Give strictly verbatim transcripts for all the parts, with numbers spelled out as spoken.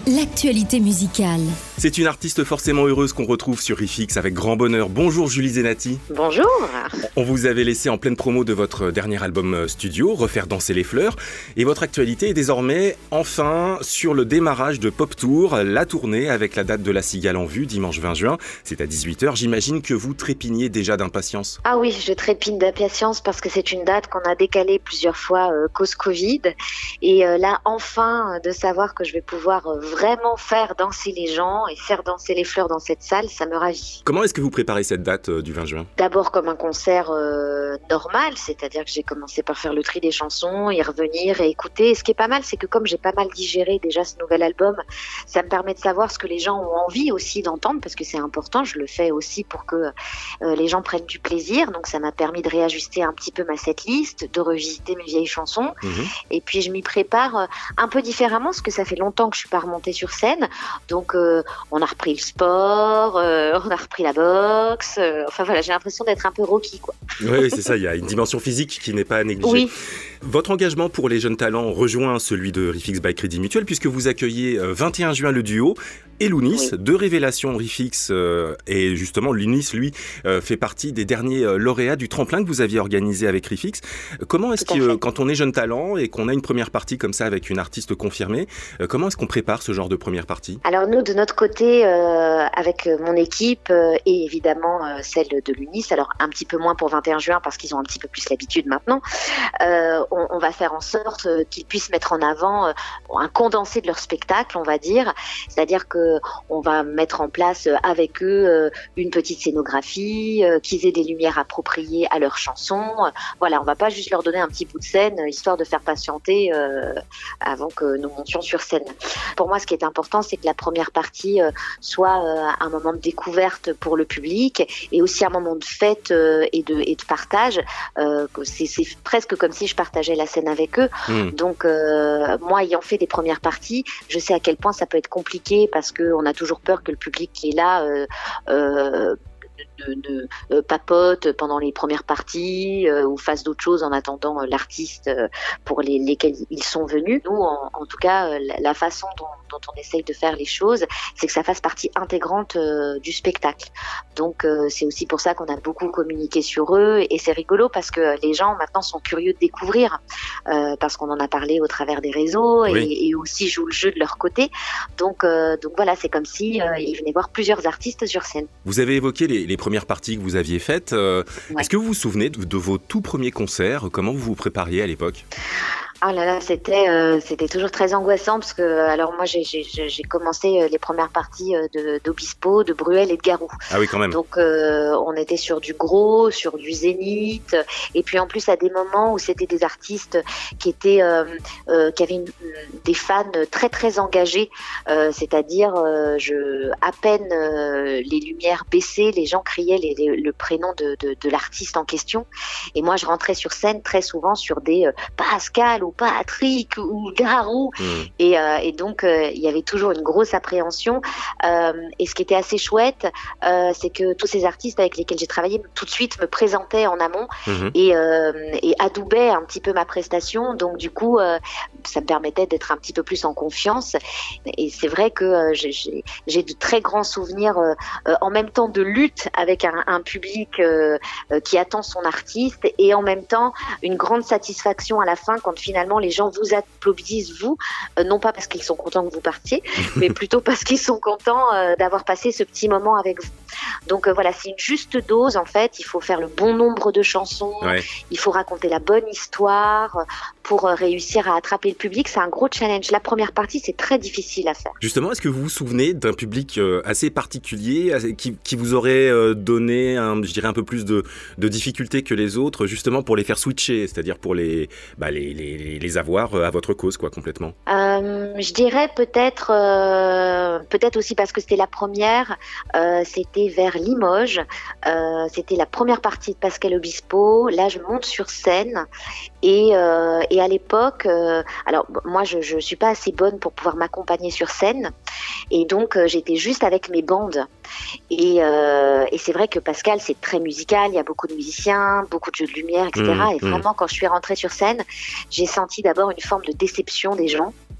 l'actualité musicale. C'est une artiste forcément heureuse qu'on retrouve sur I F X avec grand bonheur. Bonjour Julie Zenati. Bonjour. On vous avait laissé en pleine promo de votre dernier album studio, Refaire danser les fleurs. Et votre actualité est désormais enfin sur le démarrage de Pop Tour, la tournée avec la date de La Cigale en vue, dimanche vingt juin. C'est à dix-huit heures. J'imagine que vous trépignez déjà d'impatience. Ah oui, je trépigne d'impatience parce que c'est une date qu'on a décalée plusieurs fois euh, cause Covid. Et euh, là, enfin, de savoir que je vais pouvoir euh, vraiment faire danser les gens et faire danser les fleurs dans cette salle, ça me ravit. Comment est-ce que vous préparez cette date euh, du vingt juin ? D'abord comme un concert euh, normal, c'est-à-dire que j'ai commencé par faire le tri des chansons, y revenir et écouter. Et ce qui est pas mal, c'est que comme j'ai pas mal digéré déjà ce nouvel album, ça me permet de savoir ce que les gens ont envie aussi d'entendre, parce que c'est important, je le fais aussi pour que euh, les gens prennent du plaisir. Donc ça m'a permis de réajuster un petit peu ma setlist, de revisiter mes vieilles chansons. Mmh. Et puis je m'y prépare euh, un peu différemment, parce que ça fait longtemps que je suis pas remontée sur scène. Donc euh, on a repris le sport, euh, on a repris la boxe. Euh, enfin voilà, j'ai l'impression d'être un peu Rocky, quoi. Oui, c'est ça, il y a une dimension physique qui n'est pas à négliger. Oui. Votre engagement pour les jeunes talents rejoint celui de R I F X by Crédit Mutuel, puisque vous accueillez euh, vingt et un juin le duo Elounis, oui. Deux révélations R I F X, euh, et justement Elounis, lui, euh, fait partie des derniers euh, lauréats du tremplin que vous aviez organisé avec R I F X. Comment est-ce que, euh, quand on est jeune talent et qu'on a une première partie comme ça avec une artiste confirmée, euh, comment est-ce qu'on prépare ce genre de première partie ? Alors nous, de notre côté, euh, avec mon équipe euh, et évidemment euh, celle de Elounis, alors un petit peu moins pour vingt et un juin parce qu'ils ont un petit peu plus l'habitude maintenant, euh, on, on va faire en sorte euh, qu'ils puissent mettre en avant euh, un condensé de leur spectacle, on va dire, c'est-à-dire que on va mettre en place avec eux une petite scénographie, qu'ils aient des lumières appropriées à leurs chansons. Voilà, on va pas juste leur donner un petit bout de scène histoire de faire patienter euh, avant que nous montions sur scène. Pour moi, ce qui est important, c'est que la première partie euh, soit euh, un moment de découverte pour le public et aussi un moment de fête euh, et, de, et de partage. Euh, c'est, c'est presque comme si je partageais la scène avec eux. Mmh. Donc, euh, moi, ayant fait des premières parties, je sais à quel point ça peut être compliqué parce qu'on a toujours peur que le public qui est là euh, euh, de, de, de papote pendant les premières parties euh, ou fasse d'autres choses en attendant euh, l'artiste euh, pour les, lesquels ils sont venus. Nous, en, en tout cas, euh, la, la façon dont, dont on essaye de faire les choses, c'est que ça fasse partie intégrante euh, du spectacle. Donc, euh, c'est aussi pour ça qu'on a beaucoup communiqué sur eux et c'est rigolo parce que les gens maintenant sont curieux de découvrir euh, parce qu'on en a parlé au travers des réseaux et, oui. et aussi jouent le jeu de leur côté. Donc, euh, donc voilà, c'est comme si euh, ils venaient voir plusieurs artistes sur scène. Vous avez évoqué les, les premières parties que vous aviez faites. Euh, ouais. Est-ce que vous vous souvenez de, de vos tout premiers concerts ? Comment vous vous prépariez à l'époque ? Ah là là, c'était euh, c'était toujours très angoissant parce que alors moi j'ai j'ai j'ai commencé les premières parties de d'Obispo, de Bruel et de Garou. Ah oui, quand même. Donc euh, on était sur du gros, sur du Zénith et puis en plus à des moments où c'était des artistes qui étaient euh, euh, qui avaient une, des fans très très engagés, euh, c'est-à-dire euh, je à peine euh, les lumières baissées, les gens criaient les, les, le prénom de, de de l'artiste en question et moi je rentrais sur scène très souvent sur des euh, Pascal ou Patrick ou Garou mmh. et, euh, et donc euh, il y avait toujours une grosse appréhension euh, et ce qui était assez chouette euh, c'est que tous ces artistes avec lesquels j'ai travaillé tout de suite me présentaient en amont mmh. et, euh, et adoubaient un petit peu ma prestation, donc du coup euh, ça me permettait d'être un petit peu plus en confiance et c'est vrai que euh, j'ai, j'ai de très grands souvenirs euh, euh, en même temps de lutte avec un, un public euh, euh, qui attend son artiste et en même temps une grande satisfaction à la fin quand finalement Finalement, les gens vous applaudissent, vous, euh, non pas parce qu'ils sont contents que vous partiez, mais plutôt parce qu'ils sont contents euh, d'avoir passé ce petit moment avec vous. Donc euh, voilà, c'est une juste dose en fait. Il faut faire le bon nombre de chansons, ouais. Il faut raconter la bonne histoire pour euh, réussir à attraper le public. C'est un gros challenge. La première partie, c'est très difficile à faire. Justement, est-ce que vous vous souvenez d'un public euh, assez particulier assez, qui, qui vous aurait euh, donné, un, je dirais, un peu plus de, de difficultés que les autres, justement pour les faire switcher, c'est-à-dire pour les, bah, les, les les avoir à votre cause, quoi, complètement. Euh, je dirais peut-être, euh, peut-être aussi parce que c'était la première, euh, c'était vers Limoges, euh, c'était la première partie de Pascal Obispo. Là, je monte sur scène et, euh, et à l'époque, euh, alors moi, je je suis pas assez bonne pour pouvoir m'accompagner sur scène et donc euh, j'étais juste avec mes bandes. Et, euh, et c'est vrai que Pascal, c'est très musical, il y a beaucoup de musiciens, beaucoup de jeux de lumière, et cetera. Mmh, et vraiment, mmh. quand je suis rentrée sur scène, j'ai senti d'abord une forme de déception des gens.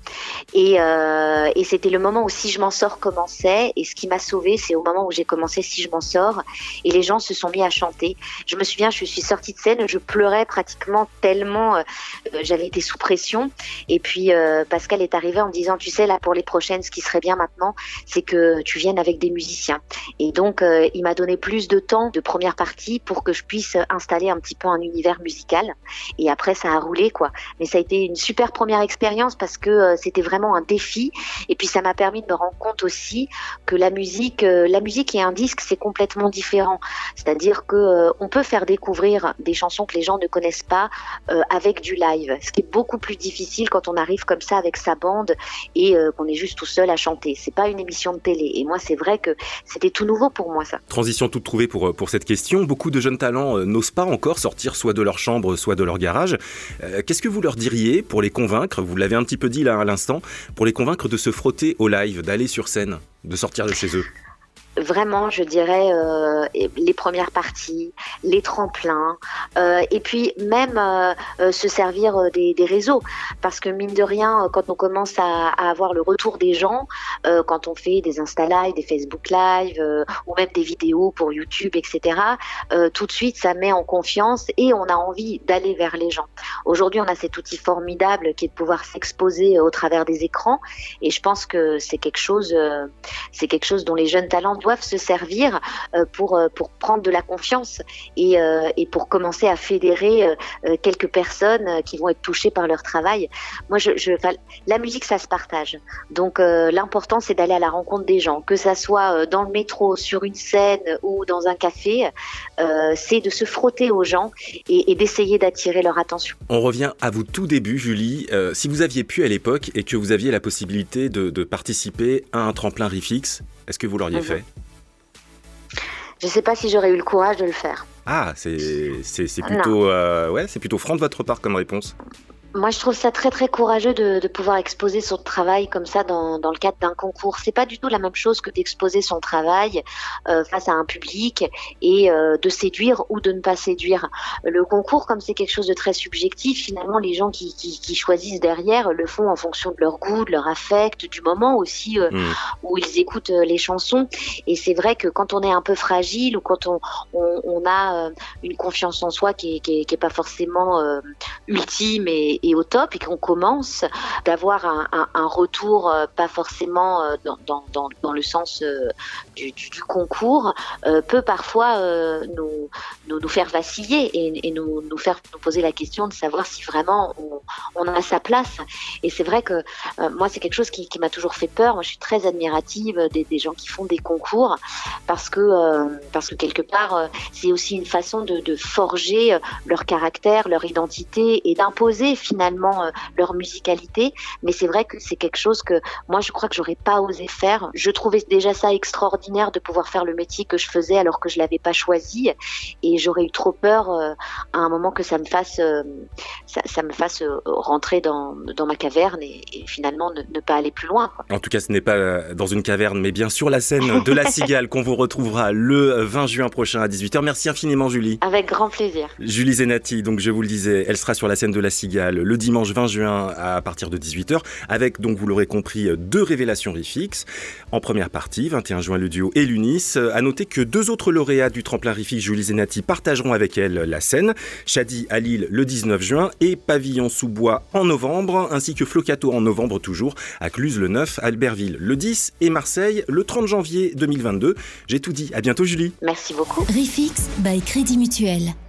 Et, euh, et c'était le moment où Si je m'en sors commençait. Et ce qui m'a sauvée, c'est au moment où j'ai commencé Si je m'en sors. Et les gens se sont mis à chanter. Je me souviens, je suis sortie de scène, je pleurais pratiquement tellement euh, j'avais été sous pression. Et puis euh, Pascal est arrivé en me disant, tu sais, là pour les prochaines, ce qui serait bien maintenant, c'est que tu viennes avec des musiciens. Et donc euh, il m'a donné plus de temps de première partie pour que je puisse installer un petit peu un univers musical. Et après, ça a roulé, quoi. Mais ça a été une super première expérience parce que euh, c'était vraiment un défi. Et puis ça m'a permis de me rendre compte aussi que la musique, euh, la musique et un disque, c'est complètement différent. C'est-à-dire que euh, on peut faire découvrir des chansons que les gens ne connaissent pas euh, avec du live. Ce qui est beaucoup plus difficile quand on arrive comme ça avec sa bande et euh, qu'on est juste tout seul à chanter. C'est pas une émission de télé. Et moi, c'est vrai que c'était tout nouveau pour moi, ça. Transition toute trouvée pour, pour cette question. Beaucoup de jeunes talents euh, n'osent pas encore sortir soit de leur chambre, soit de leur garage. Euh, qu'est-ce que vous leur diriez pour les convaincre, vous l'avez un petit peu dit là à l'instant, pour les convaincre de se frotter au live, d'aller sur scène, de sortir de chez eux? Vraiment, je dirais euh, les premières parties, les tremplins, euh, et puis même euh, euh, se servir des, des réseaux, parce que mine de rien, quand on commence à, à avoir le retour des gens, euh, quand on fait des Insta Live, des Facebook Live, euh, ou même des vidéos pour YouTube, et cetera, euh, tout de suite, ça met en confiance et on a envie d'aller vers les gens. Aujourd'hui, on a cet outil formidable qui est de pouvoir s'exposer au travers des écrans, et je pense que c'est quelque chose, euh, c'est quelque chose dont les jeunes talents doivent se servir euh, pour, euh, pour prendre de la confiance et, euh, et pour commencer à fédérer euh, quelques personnes euh, qui vont être touchées par leur travail. Moi, je, je, la musique, ça se partage. Donc, euh, l'important, c'est d'aller à la rencontre des gens, que ça soit euh, dans le métro, sur une scène ou dans un café. Euh, c'est de se frotter aux gens et, et d'essayer d'attirer leur attention. On revient à vous tout début, Julie. Euh, si vous aviez pu à l'époque et que vous aviez la possibilité de, de participer à un tremplin Rifix, est-ce que vous l'auriez mmh. fait ? Je ne sais pas si j'aurais eu le courage de le faire. Ah, c'est, c'est, c'est, plutôt, euh, ouais, c'est plutôt franc de votre part comme réponse. Moi, je trouve ça très très courageux de, de pouvoir exposer son travail comme ça dans, dans le cadre d'un concours. C'est pas du tout la même chose que d'exposer son travail euh, face à un public et euh, de séduire ou de ne pas séduire. Le concours, comme c'est quelque chose de très subjectif, finalement, les gens qui, qui, qui choisissent derrière le font en fonction de leur goût, de leur affect, du moment aussi euh, mmh. où ils écoutent euh, les chansons. Et c'est vrai que quand on est un peu fragile ou quand on, on, on a euh, une confiance en soi qui est, qui est, qui est pas forcément euh, ultime et et au top et qu'on commence d'avoir un, un, un retour euh, pas forcément euh, dans, dans, dans, dans le sens euh, du, du, du concours euh, peut parfois euh, nous, nous, nous faire vaciller et, et nous, nous faire nous poser la question de savoir si vraiment on, on a sa place. Et c'est vrai que euh, moi c'est quelque chose qui, qui m'a toujours fait peur. Moi je suis très admirative des, des gens qui font des concours parce que, euh, parce que quelque part euh, c'est aussi une façon de, de forger leur caractère, leur identité et d'imposer finalement finalement euh, leur musicalité, mais c'est vrai que c'est quelque chose que moi je crois que j'aurais pas osé faire. Je trouvais déjà ça extraordinaire de pouvoir faire le métier que je faisais alors que je l'avais pas choisi et j'aurais eu trop peur euh, à un moment que ça me fasse euh, ça, ça me fasse euh, rentrer dans, dans ma caverne et, et finalement ne, ne pas aller plus loin, quoi. En tout cas ce n'est pas dans une caverne mais bien sur la scène de La Cigale qu'on vous retrouvera le vingt juin prochain à dix-huit heures. Merci infiniment Julie. Avec grand plaisir. Julie Zenati, donc je vous le disais, elle sera sur la scène de La Cigale le dimanche vingt juin à partir de dix-huit heures avec, donc vous l'aurez compris, deux révélations Rifix. En première partie, vingt et un juin, le duo et l'Unis. À noter que deux autres lauréats du tremplin Rifix, Julie Zenati, partageront avec elle la scène. Shadi à Lille le dix-neuf juin et Pavillon sous bois en novembre, ainsi que Flocato en novembre toujours, à Cluse le neuf, Albertville le dix et Marseille le trente janvier deux mille vingt-deux. J'ai tout dit. À bientôt Julie. Merci beaucoup. Rifix by Crédit Mutuel.